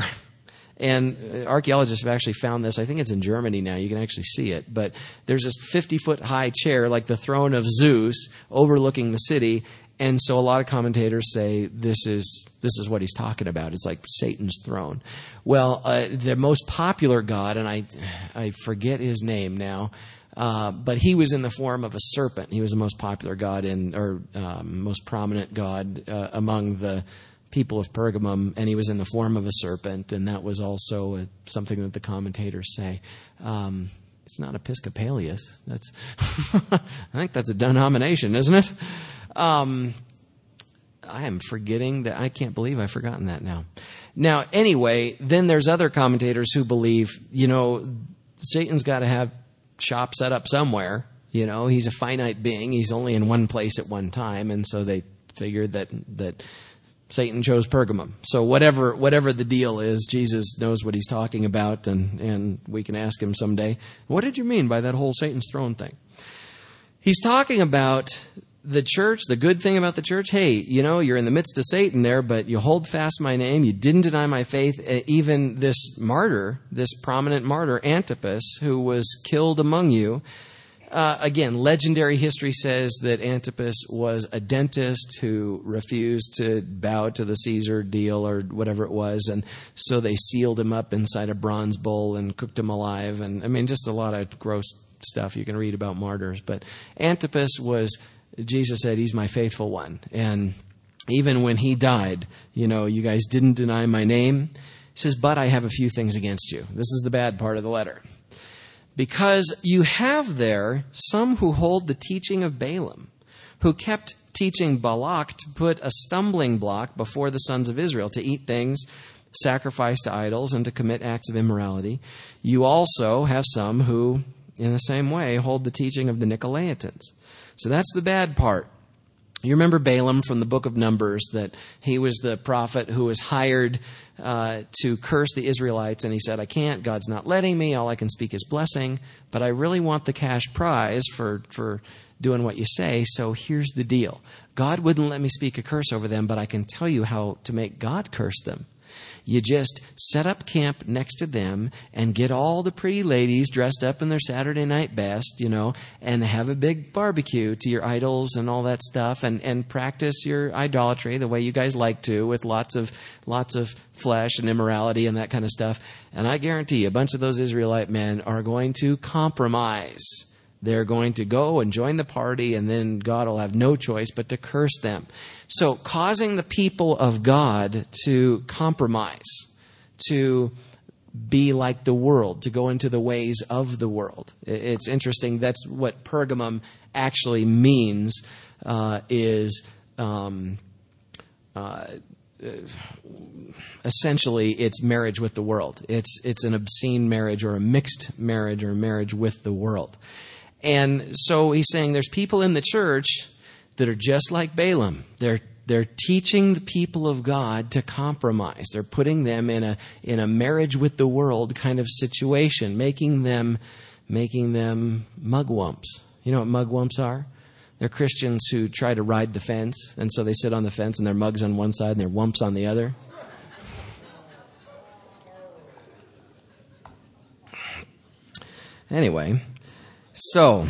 And archaeologists have actually found this. I think it's in Germany now. You can actually see it. But there's this fifty-foot high chair, like the throne of Zeus, overlooking the city. And so a lot of commentators say this is this is what he's talking about. It's like Satan's throne. Well, uh, the most popular god, and I I forget his name now, uh, but he was in the form of a serpent. He was the most popular god in, or um, most prominent god uh, among the people of Pergamum, and he was in the form of a serpent, and that was also a, something that the commentators say. Um, it's not Episcopalius. That's I think that's a denomination, isn't it? Um, I am forgetting that. I can't believe I've forgotten that now. Now, anyway, then there's other commentators who believe, you know, Satan's got to have shop set up somewhere. You know, he's a finite being. He's only in one place at one time. And so they figured that, that Satan chose Pergamum. So whatever, whatever the deal is, Jesus knows what he's talking about. And, and we can ask him someday, what did you mean by that whole Satan's throne thing? He's talking about the church, the good thing about the church, hey, you know, you're in the midst of Satan there, but you hold fast my name. You didn't deny my faith. Even this martyr, this prominent martyr, Antipas, who was killed among you. Uh, again, legendary history says that Antipas was a dentist who refused to bow to the Caesar deal or whatever it was. And so they sealed him up inside a bronze bowl and cooked him alive. And I mean, just a lot of gross stuff you can read about martyrs. But Antipas was, Jesus said, he's my faithful one. And even when he died, you know, you guys didn't deny my name. He says, but I have a few things against you. This is the bad part of the letter. Because you have there some who hold the teaching of Balaam, who kept teaching Balak to put a stumbling block before the sons of Israel, to eat things sacrificed to idols and to commit acts of immorality. You also have some who, in the same way, hold the teaching of the Nicolaitans. So that's the bad part. You remember Balaam from the book of Numbers, that he was the prophet who was hired uh, to curse the Israelites, and he said, I can't, God's not letting me, all I can speak is blessing, but I really want the cash prize for, for doing what you say, so here's the deal. God wouldn't let me speak a curse over them, but I can tell you how to make God curse them. You just set up camp next to them and get all the pretty ladies dressed up in their Saturday night best, you know, and have a big barbecue to your idols and all that stuff, and, and practice your idolatry the way you guys like to, with lots of lots of flesh and immorality and that kind of stuff. And I guarantee you, a bunch of those Israelite men are going to compromise. They're going to go and join the party, and then God will have no choice but to curse them. So causing the people of God to compromise, to be like the world, to go into the ways of the world. It's interesting. That's what Pergamum actually means, uh, is um, uh, essentially it's marriage with the world. It's, it's an obscene marriage, or a mixed marriage, or marriage with the world. And so he's saying there's people in the church that are just like Balaam. They're they're teaching the people of God to compromise. They're putting them in a in a marriage with the world kind of situation, making them making them mugwumps. You know what mugwumps are? They're Christians who try to ride the fence, and so they sit on the fence and their mugs on one side and their wumps on the other. Anyway, so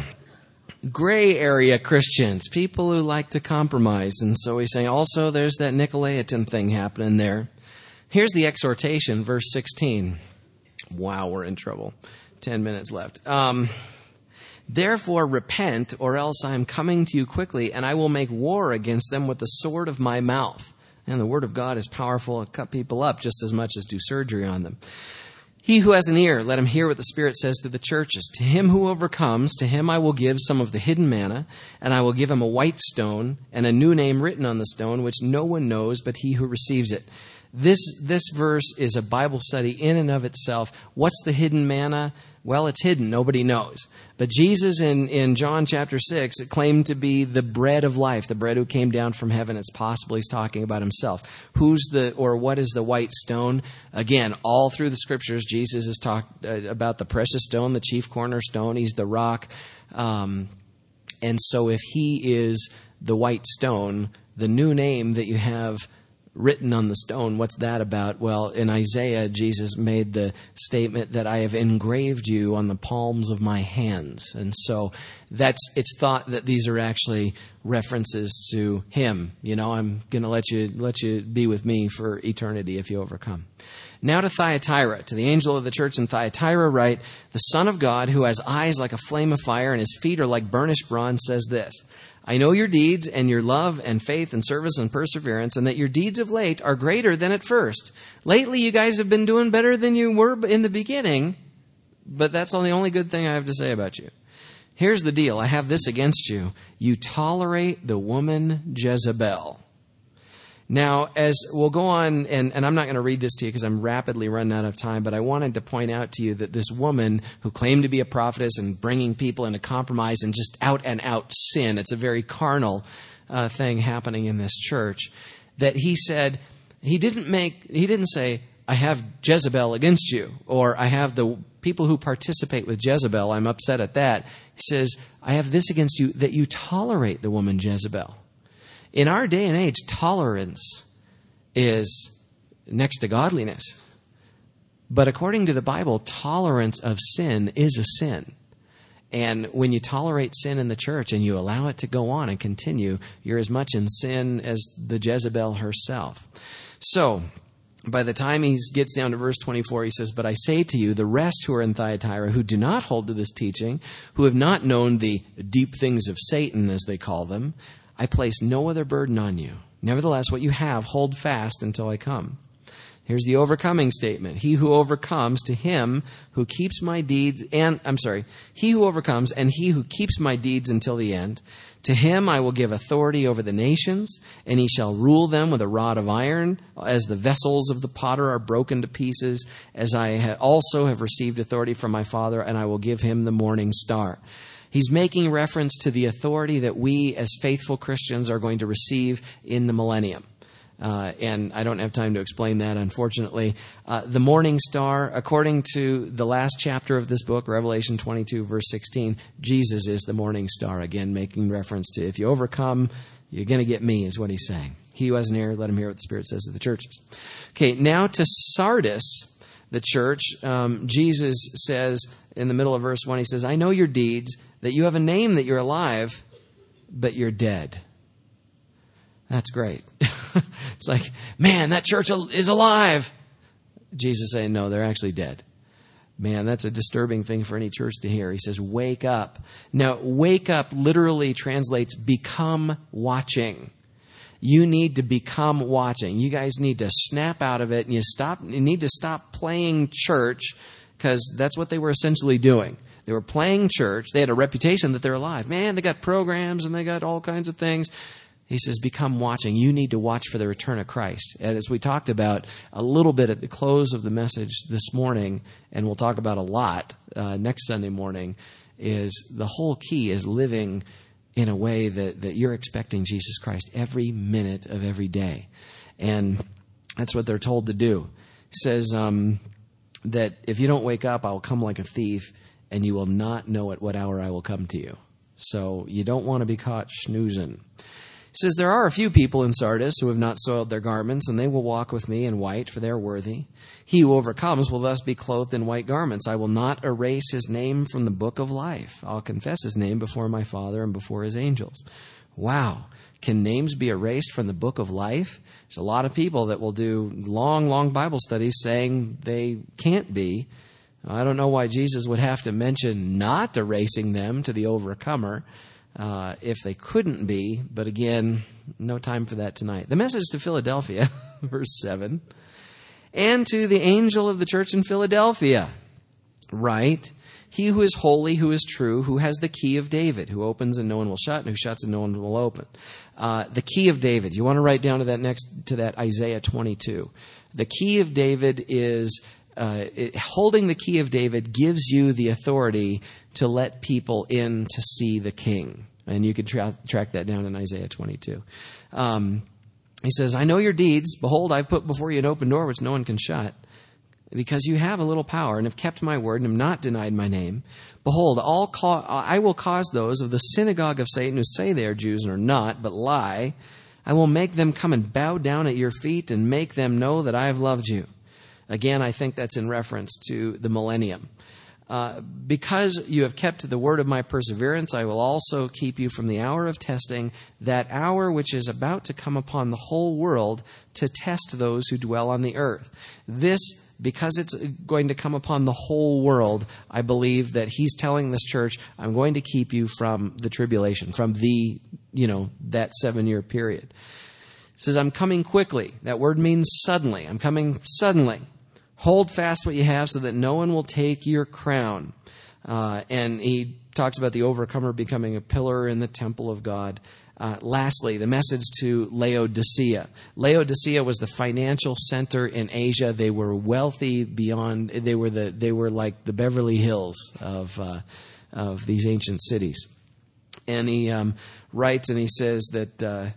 gray area Christians, people who like to compromise. And so he's saying also there's that Nicolaitan thing happening there. Here's the exhortation, verse sixteen. Wow, we're in trouble. Ten minutes left. Um, Therefore repent, or else I am coming to you quickly, and I will make war against them with the sword of my mouth. And the word of God is powerful to cut people up just as much as do surgery on them. He who has an ear, let him hear what the Spirit says to the churches. To him who overcomes, to him I will give some of the hidden manna, and I will give him a white stone, and a new name written on the stone, which no one knows but he who receives it. This, this verse is a Bible study in and of itself. What's the hidden manna? Well, it's hidden. Nobody knows. But Jesus in, in John chapter six claimed to be the bread of life, the bread who came down from heaven. It's possible he's talking about himself. Who's the, or what is the white stone? Again, all through the scriptures, Jesus has talked uh, about the precious stone, the chief cornerstone. He's the rock. Um, and so if he is the white stone, the new name that you have written on the stone, what's that about? Well, in Isaiah, Jesus made the statement that I have engraved you on the palms of my hands. And so that's, it's thought that these are actually references to him. You know, I'm going to let you, let you be with me for eternity if you overcome. Now to Thyatira, to the angel of the church in Thyatira write, the Son of God, who has eyes like a flame of fire and his feet are like burnished bronze, says this: I know your deeds and your love and faith and service and perseverance, and that your deeds of late are greater than at first. Lately, you guys have been doing better than you were in the beginning, but that's the only good thing I have to say about you. Here's the deal. I have this against you. You tolerate the woman Jezebel. Now, as we'll go on, and, and I'm not going to read this to you because I'm rapidly running out of time, but I wanted to point out to you that this woman who claimed to be a prophetess and bringing people into compromise and just out and out sin, it's a very carnal uh, thing happening in this church, that he said, he didn't make, he didn't say, I have Jezebel against you, or I have the people who participate with Jezebel, I'm upset at that. He says, I have this against you, that you tolerate the woman Jezebel. In our day and age, tolerance is next to godliness. But according to the Bible, tolerance of sin is a sin. And when you tolerate sin in the church and you allow it to go on and continue, you're as much in sin as the Jezebel herself. So, by the time he gets down to verse twenty-four, he says, But I say to you, the rest who are in Thyatira, who do not hold to this teaching, who have not known the deep things of Satan, as they call them, I place no other burden on you. Nevertheless, what you have, hold fast until I come. Here's the overcoming statement. He who overcomes, to him who keeps my deeds, and, I'm sorry, he who overcomes and he who keeps my deeds until the end, to him I will give authority over the nations, and he shall rule them with a rod of iron, as the vessels of the potter are broken to pieces, as I ha- also have received authority from my Father, and I will give him the morning star. He's making reference to the authority that we as faithful Christians are going to receive in the millennium. Uh, and I don't have time to explain that, unfortunately. Uh, the morning star, according to the last chapter of this book, Revelation twenty-two, verse sixteen, Jesus is the morning star. Again, making reference to if you overcome, you're going to get me, is what he's saying. He who has an ear, let him hear what the Spirit says to the churches. Okay, now to Sardis, the church, um, Jesus says in the middle of verse one, he says, I know your deeds, that you have a name, that you're alive, but you're dead. That's great. It's like, man, that church is alive. Jesus saying, no, they're actually dead. Man, that's a disturbing thing for any church to hear. He says, wake up. Now, wake up literally translates become watching. You need to become watching. You guys need to snap out of it, and you stop. You need to stop playing church, because that's what they were essentially doing. They were playing church. They had a reputation that they're alive. Man, they got programs and they got all kinds of things. He says, become watching. You need to watch for the return of Christ. And as we talked about a little bit at the close of the message this morning, and we'll talk about a lot uh, next Sunday morning, is the whole key is living in a way that, that you're expecting Jesus Christ every minute of every day. And that's what they're told to do. He says um, that if you don't wake up, I will come like a thief, and you will not know at what hour I will come to you. So you don't want to be caught snoozing. It says, there are a few people in Sardis who have not soiled their garments, and they will walk with me in white, for they are worthy. He who overcomes will thus be clothed in white garments. I will not erase his name from the book of life. I'll confess his name before my Father and before his angels. Wow. Can names be erased from the book of life? There's a lot of people that will do long, long Bible studies saying they can't be. I don't know why Jesus would have to mention not erasing them to the overcomer. Uh, if they couldn't be, but again, no time for that tonight. The message to Philadelphia, verse seven, and to the angel of the church in Philadelphia, write, he who is holy, who is true, who has the key of David, who opens and no one will shut, and who shuts and no one will open. Uh, the key of David. You want to write down to that next, to that Isaiah twenty-two. The key of David is, uh, it, holding the key of David gives you the authority to let people in to see the king. And you can tra- track that down in Isaiah twenty-two. Um, he says, I know your deeds. Behold, I put before you an open door which no one can shut, because you have a little power and have kept my word and have not denied my name. Behold, all ca- I will cause those of the synagogue of Satan who say they are Jews and are not, but lie. I will make them come and bow down at your feet and make them know that I have loved you. Again, I think that's in reference to the millennium. Uh, because you have kept the word of my perseverance, I will also keep you from the hour of testing, that hour which is about to come upon the whole world to test those who dwell on the earth. This, because it's going to come upon the whole world, I believe that he's telling this church, I'm going to keep you from the tribulation, from the, you know, that seven-year period. It says, I'm coming quickly. That word means suddenly. I'm coming suddenly. Hold fast what you have so that no one will take your crown. Uh, and he talks about the overcomer becoming a pillar in the temple of God. Uh, lastly, the message to Laodicea. Laodicea was the financial center in Asia. They were wealthy beyond, they were the, they were like the Beverly Hills of, uh, of these ancient cities. And he um, writes and he says that, uh,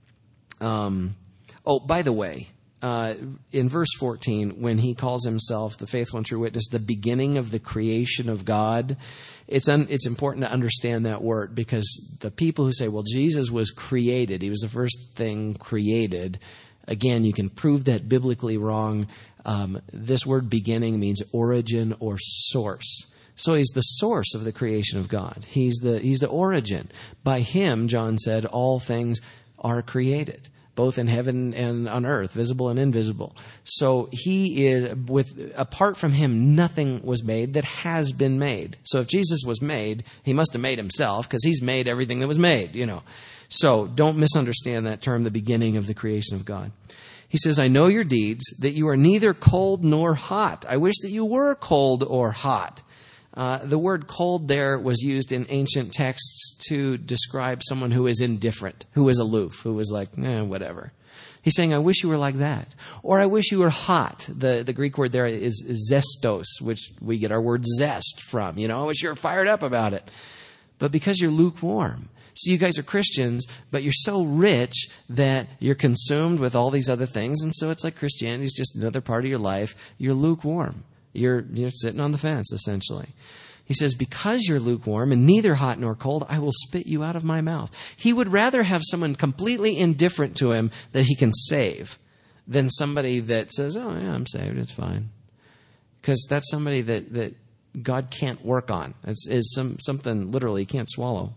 um, oh, by the way, Uh, in verse fourteen, when he calls himself the faithful and true witness, the beginning of the creation of God, it's un, it's important to understand that word, because the people who say, well, Jesus was created, he was the first thing created, again, you can prove that biblically wrong. Um, this word beginning means origin or source. So he's the source of the creation of God. He's the, he's the origin. By him, John said, all things are created. both in heaven and on earth, visible and invisible. So he is, with, apart from him, nothing was made that has been made. So if Jesus was made, he must have made himself, because he's made everything that was made, you know. So don't misunderstand that term, the beginning of the creation of God. He says, I know your deeds, that you are neither cold nor hot. I wish that you were cold or hot. Uh, the word cold there was used in ancient texts to describe someone who is indifferent, who is aloof, who was like, eh, whatever. He's saying, I wish you were like that. Or I wish you were hot. The, the Greek word there is, is zestos, which we get our word zest from. You know, I wish you were fired up about it. But because you're lukewarm. So you guys are Christians, but you're so rich that you're consumed with all these other things. And so it's like Christianity is just another part of your life. You're lukewarm. You're, you're sitting on the fence, essentially. He says, because you're lukewarm and neither hot nor cold, I will spit you out of my mouth. He would rather have someone completely indifferent to him that he can save than somebody that says, oh, yeah, I'm saved. It's fine. Because that's somebody that, that God can't work on. It's, it's some, something literally he can't swallow.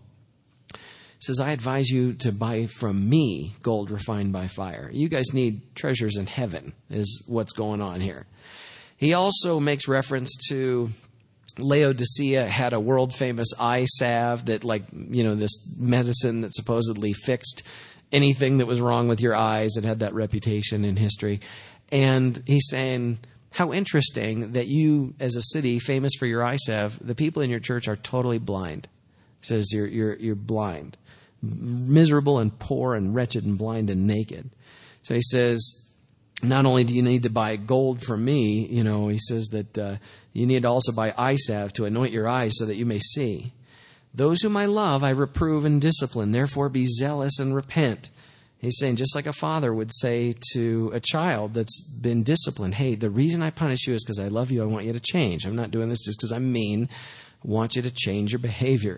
Says, I advise you to buy from me gold refined by fire. You guys need treasures in heaven is what's going on here. He also makes reference to Laodicea had a world famous eye salve that, like, you know, this medicine that supposedly fixed anything that was wrong with your eyes. It had that reputation in history. And he's saying, how interesting that you, as a city famous for your eye salve, the people in your church are totally blind. He says, you're, you're, you're blind. Miserable and poor and wretched and blind and naked. So he says, not only do you need to buy gold from me, you know, he says that uh, you need to also buy eye salve to anoint your eyes so that you may see. Those whom I love, I reprove and discipline. Therefore be zealous and repent. He's saying, just like a father would say to a child that's been disciplined, hey, the reason I punish you is because I love you. I want you to change. I'm not doing this just because I'm mean. I want you to change your behavior.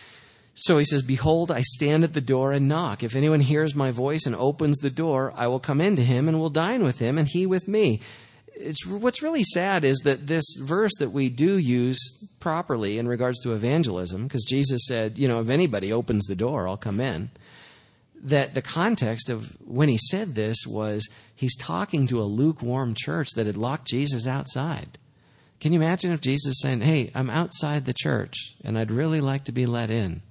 So he says, behold, I stand at the door and knock. If anyone hears my voice and opens the door, I will come into him and will dine with him and he with me. It's, what's really sad is that this verse that we do use properly in regards to evangelism, because Jesus said, you know, if anybody opens the door, I'll come in. That the context of when he said this was he's talking to a lukewarm church that had locked Jesus outside. Can you imagine if Jesus is saying, hey, I'm outside the church and I'd really like to be let in.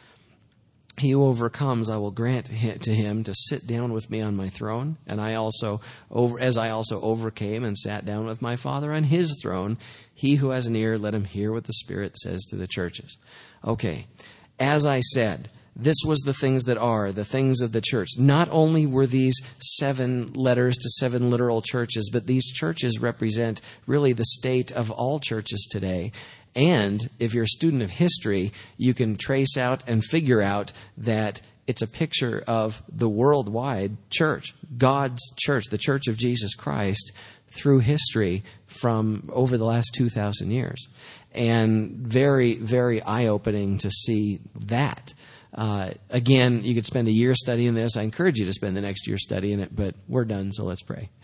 He who overcomes, I will grant to him to sit down with me on my throne, and I also, over, as I also overcame and sat down with my Father on his throne. He who has an ear, let him hear what the Spirit says to the churches. Okay, as I said, this was the things that are, the things of the church. Not only were these seven letters to seven literal churches, but these churches represent really the state of all churches today. And if you're a student of history, you can trace out and figure out that it's a picture of the worldwide church, God's church, the church of Jesus Christ, through history from over the last two thousand years. And very, very eye-opening to see that. Uh, again, you could spend a year studying this. I encourage you to spend the next year studying it, but we're done, so let's pray.